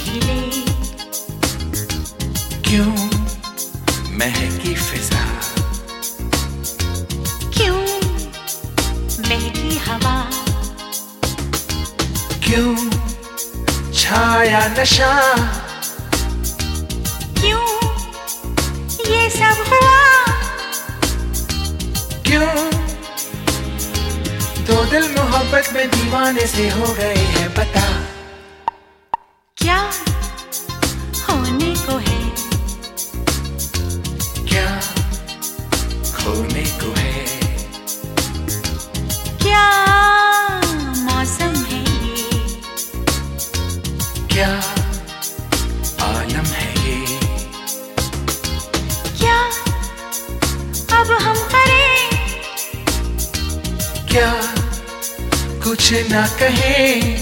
खिले, क्यों महकी फिजा, क्यों बहकी हवा, क्यों छाया नशा, क्यों ये सब हुआ, क्यों दो दिल मोहब्बत में दीवाने से हो गए हैं पता, क्या होने को है, क्या होने को है, क्या मौसम है ये, क्या आलम है ये, क्या अब हम करें, क्या कुछ ना कहें,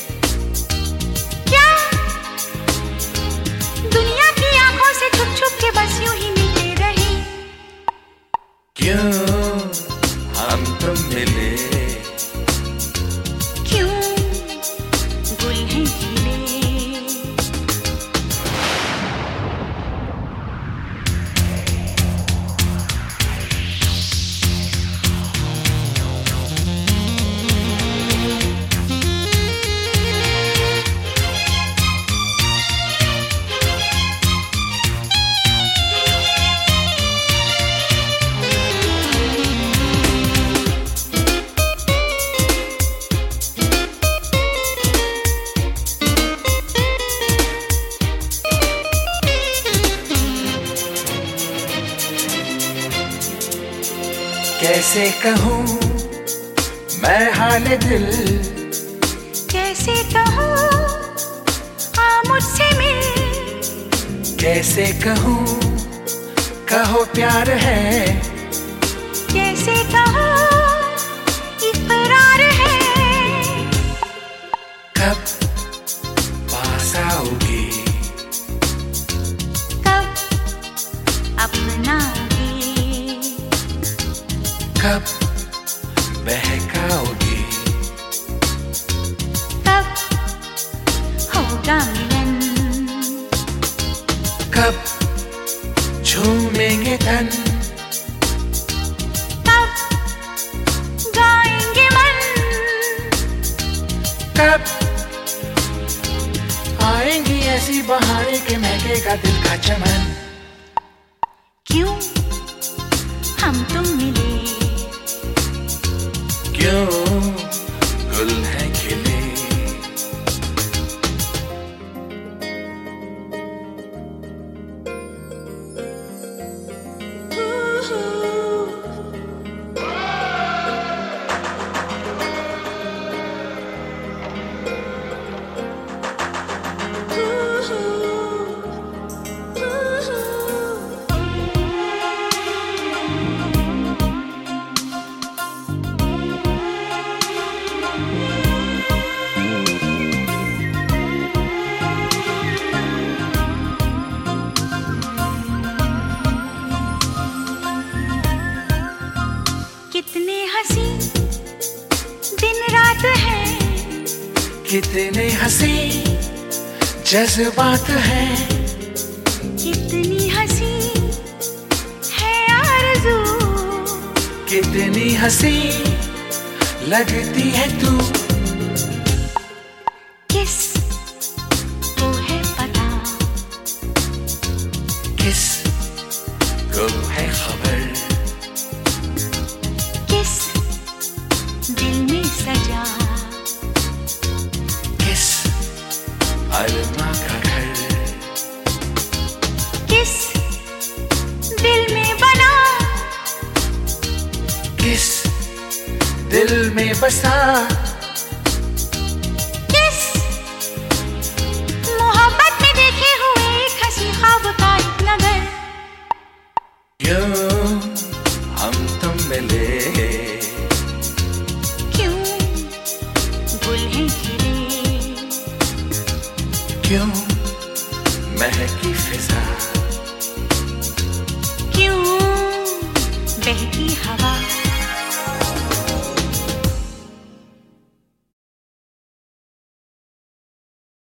क्या दुनिया की आंखों से छुप छुप के बस यूं ही मिलते रहे, क्यों हम तुम मिले, क्यों गुल हैं खिले, कैसे कहूँ मैं हाल दिल, कैसे कहूँ आ मुझसे मिल, कैसे कहूँ कहो प्यार है, कैसे कहूँ इकरार है, कब पास आओगी, कब अपनाओगे, कब बहकाओगी, कब होगा मिलन, कब झूमेंगे तन, कब गाएंगे मन, कब आएंगी ऐसी बहारें कि महकेगा दिल का चमन, क्यों हम तुम मिले, क्यों गुल हैं खिले, कितने हंसी दिन रात है, कितने हंसी जज्बात हैं, कितनी हंसी है आरज़ू, कितनी हंसी लगती है तू, किस को है पता, किस को है खबर, किस दिल में सजा, किस अरमा का घर, किस दिल में बना, किस दिल में बसा, किस मोहब्बत में देखे हुए एक हंसी ख्वाब का एक नगर, क्यों हम तुम मिले, क्यों गुल हैं खिले, क्यों महकी फिजा, क्यों बहकी हवा,